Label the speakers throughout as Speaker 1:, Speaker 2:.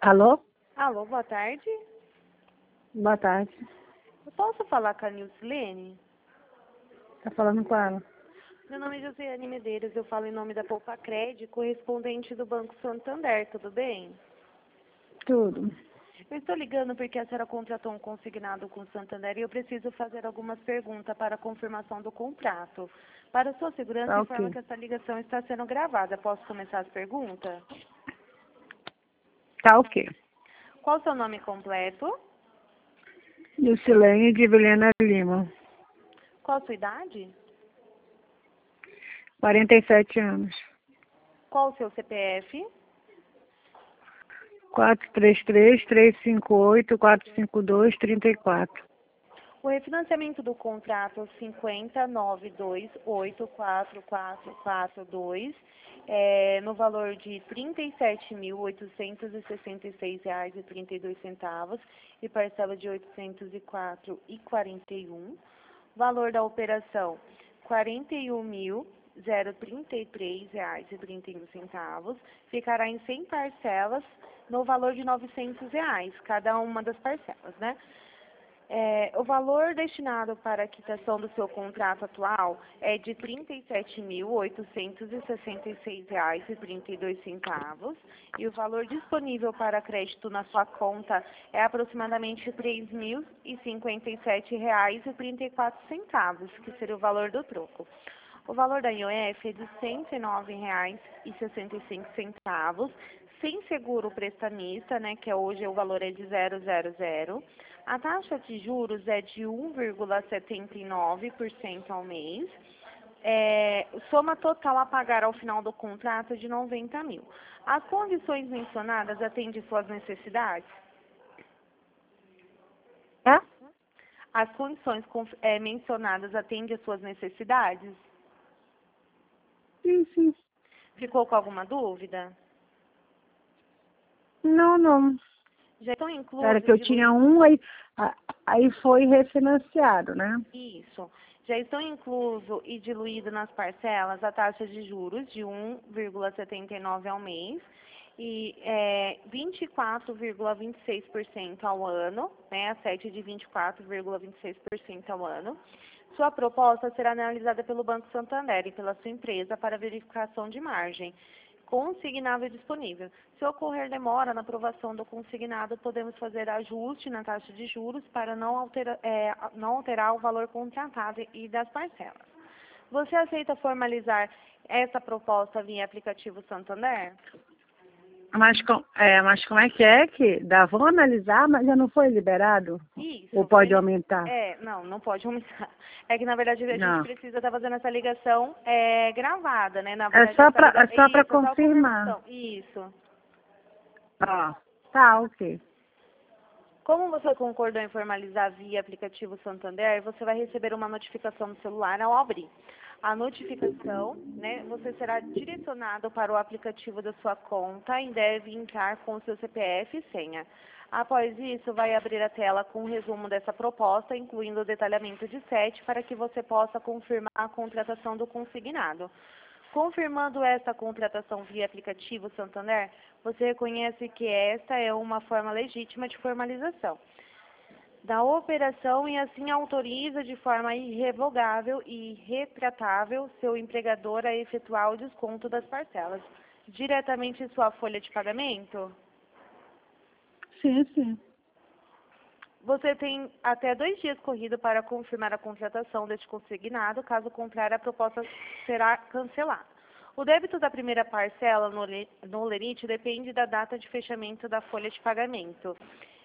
Speaker 1: Alô?
Speaker 2: Alô, boa tarde.
Speaker 1: Boa tarde.
Speaker 2: Eu posso falar com a Nilcilene?
Speaker 1: Tá falando com ela?
Speaker 2: Meu nome é Josiane Medeiros, eu falo em nome da Poupa Cred, correspondente do Banco Santander, tudo bem?
Speaker 1: Tudo.
Speaker 2: Eu estou ligando porque a senhora contratou um consignado com o Santander e eu preciso fazer algumas perguntas para a confirmação do contrato. Para sua segurança,
Speaker 1: Tá
Speaker 2: informa
Speaker 1: ok.
Speaker 2: que essa ligação está sendo gravada. Posso começar as perguntas?
Speaker 1: Tá ok.
Speaker 2: Qual o seu nome completo?
Speaker 1: Lucilene de Vilhena Lima.
Speaker 2: Qual a sua idade?
Speaker 1: 47 anos.
Speaker 2: Qual o seu CPF?
Speaker 1: 433-358-452-34.
Speaker 2: O refinanciamento do contrato 5092844442 no valor de R$ 37.866,32 e parcela de R$ 804,41. Valor da operação R$ 41.033,31. Ficará em 100 parcelas no valor de R$ 900, cada uma das parcelas, né? O valor destinado para a quitação do seu contrato atual é de R$ 37.866,32 e o valor disponível para crédito na sua conta é aproximadamente R$ 3.057,34, que seria o valor do troco. O valor da IOF é de R$ 109,65, sem seguro prestamista, né, que hoje o valor é de 0,00. A taxa de juros é de 1,79% ao mês. Soma total a pagar ao final do contrato é de 90 mil. As condições mencionadas atendem suas necessidades?
Speaker 1: É?
Speaker 2: As condições mencionadas atendem às suas necessidades?
Speaker 1: Sim.
Speaker 2: Ficou com alguma dúvida?
Speaker 1: Não.
Speaker 2: Já estão inclusos...
Speaker 1: Era que eu tinha aí foi refinanciado, né?
Speaker 2: Isso. Já estão incluso e diluído nas parcelas a taxa de juros de 1,79 ao mês e 24,26% ao ano, né? A sete de 24,26% ao ano. Sua proposta será analisada pelo Banco Santander e pela sua empresa para verificação de margem consignável disponível. Se ocorrer demora na aprovação do consignado, podemos fazer ajuste na taxa de juros para não alterar o valor contratado e das parcelas. Você aceita formalizar essa proposta via aplicativo Santander?
Speaker 1: Mas como é que dá? Vão analisar, mas já não foi liberado?
Speaker 2: Isso.
Speaker 1: Ou pode aumentar?
Speaker 2: Não pode aumentar. É que, na verdade, a gente precisa estar fazendo essa ligação gravada, né? Na verdade,
Speaker 1: é só para confirmar.
Speaker 2: Isso.
Speaker 1: Tá, ok.
Speaker 2: Como você concordou em formalizar via aplicativo Santander, você vai receber uma notificação no celular ao abrir. A notificação, né, você será direcionado para o aplicativo da sua conta e deve entrar com o seu CPF e senha. Após isso, vai abrir a tela com um resumo dessa proposta, incluindo o detalhamento de sete, para que você possa confirmar a contratação do consignado. Confirmando esta contratação via aplicativo Santander, você reconhece que esta é uma forma legítima de formalização da operação e assim autoriza de forma irrevogável e retratável seu empregador a efetuar o desconto das parcelas diretamente em sua folha de pagamento?
Speaker 1: Sim.
Speaker 2: Você tem até 2 dias corrido para confirmar a contratação deste consignado, caso contrário a proposta será cancelada. O débito da primeira parcela no lerite depende da data de fechamento da folha de pagamento.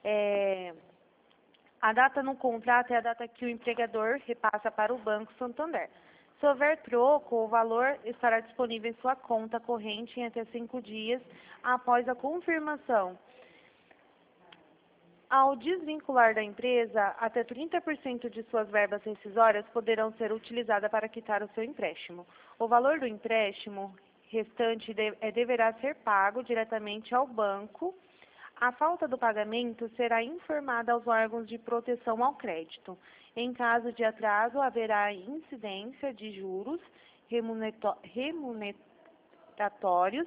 Speaker 2: A data no contrato é a data que o empregador repassa para o Banco Santander. Se houver troco, o valor estará disponível em sua conta corrente em até 5 dias após a confirmação. Ao desvincular da empresa, até 30% de suas verbas rescisórias poderão ser utilizadas para quitar o seu empréstimo. O valor do empréstimo restante deverá ser pago diretamente ao banco. A falta do pagamento será informada aos órgãos de proteção ao crédito. Em caso de atraso, haverá incidência de juros remuneratórios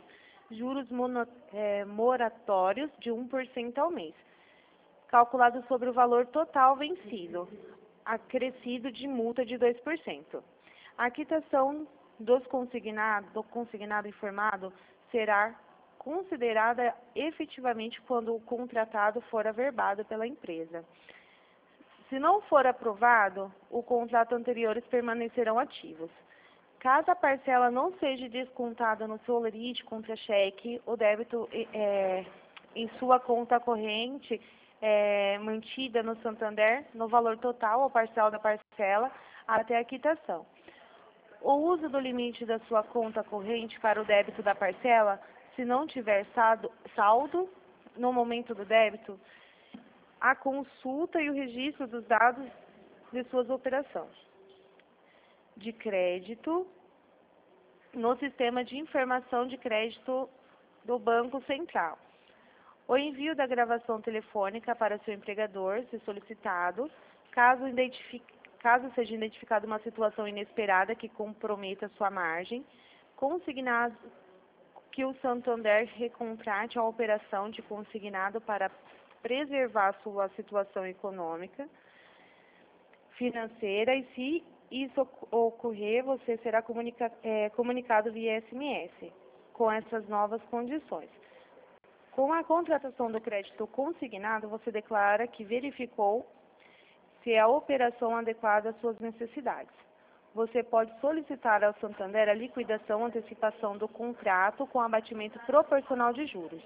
Speaker 2: juros moratórios de 1% ao mês, calculado sobre o valor total vencido, acrescido de multa de 2%. A quitação do consignado informado será considerada efetivamente quando o contratado for averbado pela empresa. Se não for aprovado, o contrato anteriores permanecerão ativos. Caso a parcela não seja descontada no seu limite contra-cheque, o débito em sua conta corrente mantida no Santander, no valor total ou parcial da parcela, até a quitação. O uso do limite da sua conta corrente para o débito da parcela, se não tiver saldo no momento do débito, a consulta e o registro dos dados de suas operações de crédito no sistema de informação de crédito do Banco Central. O envio da gravação telefônica para seu empregador, se solicitado, caso seja identificada uma situação inesperada que comprometa sua margem, consignado que o Santander recontrate a operação de consignado para preservar sua situação econômica, financeira, e se isso ocorrer, você será comunicado via SMS com essas novas condições. Com a contratação do crédito consignado, você declara que verificou se a operação adequada às suas necessidades. Você pode solicitar ao Santander a liquidação ou antecipação do contrato com abatimento proporcional de juros.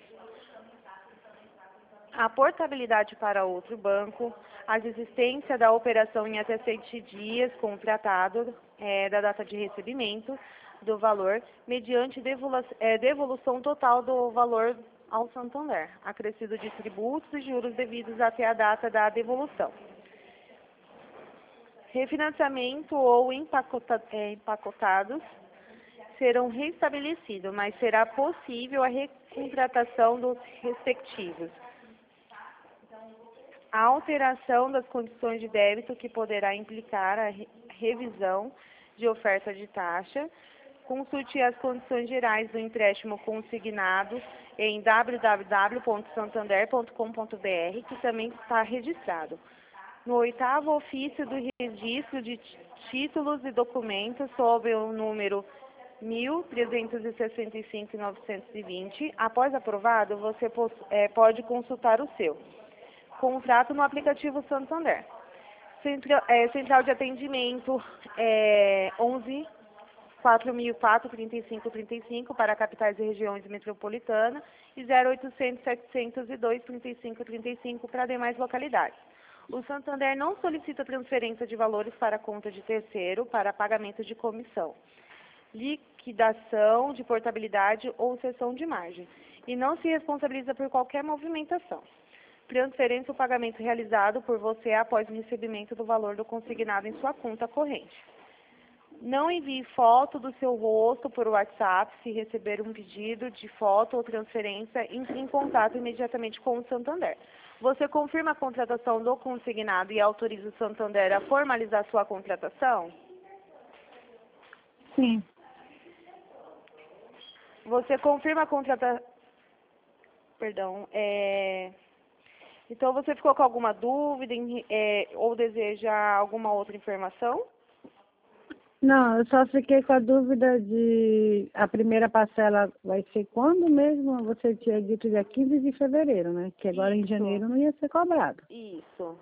Speaker 2: A portabilidade para outro banco, a desistência da operação em até 7 dias com o tratado da data de recebimento do valor, mediante devolução total do valor ao Santander, acrescido de tributos e juros devidos até a data da devolução. Refinanciamento ou empacotados serão restabelecidos, mas será possível a recontratação dos respectivos. A alteração das condições de débito que poderá implicar a revisão de oferta de taxa. Consulte as condições gerais do empréstimo consignado em www.santander.com.br, que também está registrado no 8º ofício do registro de títulos e documentos sob o número 1365/920. Após aprovado, você pode consultar o seu contrato no aplicativo Santander. Central de atendimento 11 4004 3535 para capitais e regiões metropolitanas e 0800 702 3535 para demais localidades. O Santander não solicita transferência de valores para conta de terceiro para pagamento de comissão, liquidação de portabilidade ou cessão de margem, e não se responsabiliza por qualquer movimentação, transferência ou pagamento realizado por você após o recebimento do valor do consignado em sua conta corrente. Não envie foto do seu rosto por WhatsApp. Se receber um pedido de foto ou transferência, entre em contato imediatamente com o Santander. Você confirma a contratação do consignado e autoriza o Santander a formalizar sua contratação?
Speaker 1: Sim.
Speaker 2: Você confirma a contratação... Então, você ficou com alguma dúvida ou deseja alguma outra informação?
Speaker 1: Não, eu só fiquei com a dúvida de a primeira parcela vai ser quando mesmo? Você tinha dito dia 15 de fevereiro, né? Que agora em janeiro não ia ser cobrado.
Speaker 2: Isso.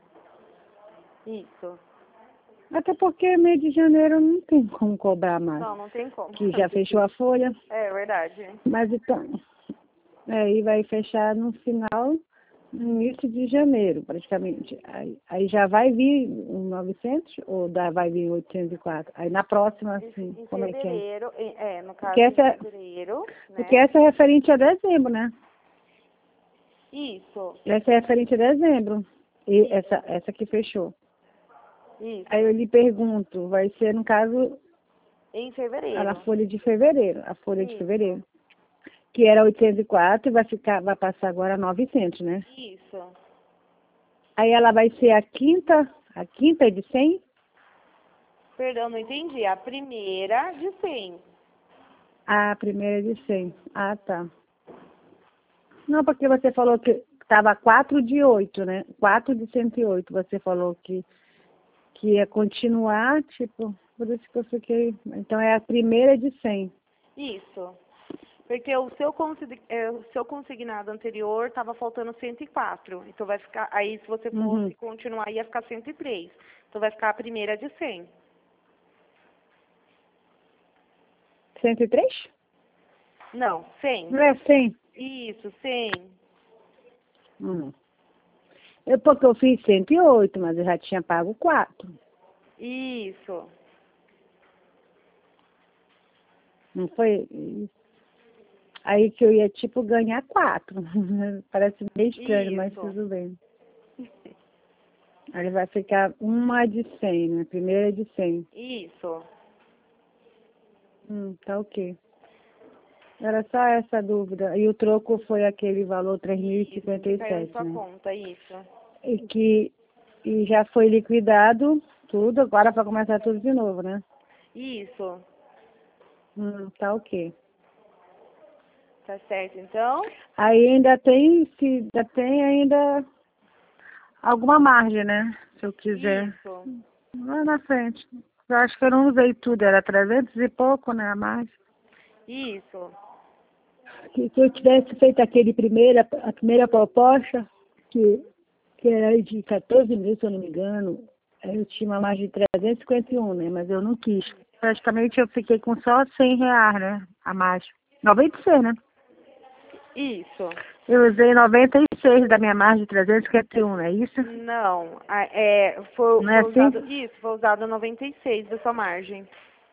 Speaker 1: Até porque mês de janeiro não tem como cobrar mais.
Speaker 2: Não tem como.
Speaker 1: Que já fechou a folha.
Speaker 2: É verdade.
Speaker 1: Mas então, aí vai fechar no início de janeiro, praticamente. Aí já vai vir 900 ou vai vir 804? Aí na próxima, assim,
Speaker 2: em
Speaker 1: como
Speaker 2: fevereiro,
Speaker 1: é que é?
Speaker 2: No caso
Speaker 1: Porque
Speaker 2: de fevereiro, né?
Speaker 1: Porque essa é referente a dezembro, né?
Speaker 2: Isso.
Speaker 1: Essa é referente a dezembro. E essa que fechou.
Speaker 2: Isso.
Speaker 1: Aí eu lhe pergunto, vai ser, no caso,
Speaker 2: em fevereiro.
Speaker 1: a folha de fevereiro. A folha
Speaker 2: Isso.
Speaker 1: de fevereiro. Que era 804 e vai passar agora 900, né?
Speaker 2: Isso.
Speaker 1: Aí ela vai ser a quinta é de 100?
Speaker 2: Perdão, não entendi. A primeira de 100.
Speaker 1: Ah, a primeira é de 100. Ah, tá. Não, porque você falou que estava 4 de 8, né? 4 de 108. Você falou que ia continuar, tipo, por isso que eu fiquei. Então é a primeira de 100.
Speaker 2: Isso. Porque o seu consignado anterior estava faltando 104. Então vai ficar. Aí se você fosse continuar, ia ficar 103. Então vai ficar a primeira de 100.
Speaker 1: 103?
Speaker 2: Não, 100.
Speaker 1: Não é 100?
Speaker 2: Isso, 100.
Speaker 1: Porque eu fiz 108, mas eu já tinha pago 4.
Speaker 2: Isso.
Speaker 1: Não foi? Aí que eu ia, tipo, ganhar 4. Parece meio estranho, mas tudo bem. Aí vai ficar uma de 100, né? Primeira de 100.
Speaker 2: Isso.
Speaker 1: Tá ok. Era só essa dúvida. E o troco foi aquele valor
Speaker 2: Caiu na
Speaker 1: 3.057,
Speaker 2: sua
Speaker 1: né?
Speaker 2: conta, isso.
Speaker 1: E já foi liquidado tudo, agora para começar tudo de novo, né?
Speaker 2: Isso.
Speaker 1: Tá ok.
Speaker 2: Tá certo, então?
Speaker 1: Aí ainda tem ainda alguma margem, né? Se eu quiser.
Speaker 2: Isso.
Speaker 1: Lá na frente. Eu acho que eu não usei tudo, era 300 e pouco, né? A margem.
Speaker 2: Isso.
Speaker 1: Que se eu tivesse feito a primeira proposta, que era de 14 mil, se eu não me engano, eu tinha uma margem de 351, né? Mas eu não quis. Praticamente eu fiquei com só R$100, né? A margem. 96, né?
Speaker 2: Isso.
Speaker 1: Eu usei 96 da minha margem de 351, é isso?
Speaker 2: Não,
Speaker 1: Não é
Speaker 2: foi usado,
Speaker 1: assim?
Speaker 2: isso, foi usado 96 da sua margem.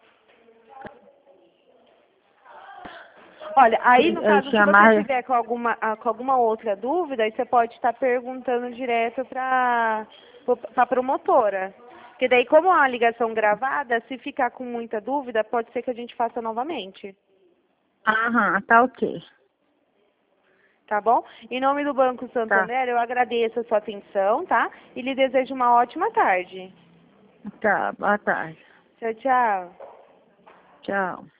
Speaker 2: Olha, aí no
Speaker 1: Eu
Speaker 2: caso, se
Speaker 1: tinha
Speaker 2: você
Speaker 1: margem.
Speaker 2: tiver com alguma outra dúvida, aí você pode estar perguntando direto para a promotora. Porque daí, como é uma ligação gravada, se ficar com muita dúvida, pode ser que a gente faça novamente.
Speaker 1: Aham, tá ok.
Speaker 2: Tá bom? Em nome do Banco
Speaker 1: Tá.
Speaker 2: Santander, eu agradeço a sua atenção, tá? E lhe desejo uma ótima tarde.
Speaker 1: Tá, boa tarde.
Speaker 2: Tchau, tchau.
Speaker 1: Tchau.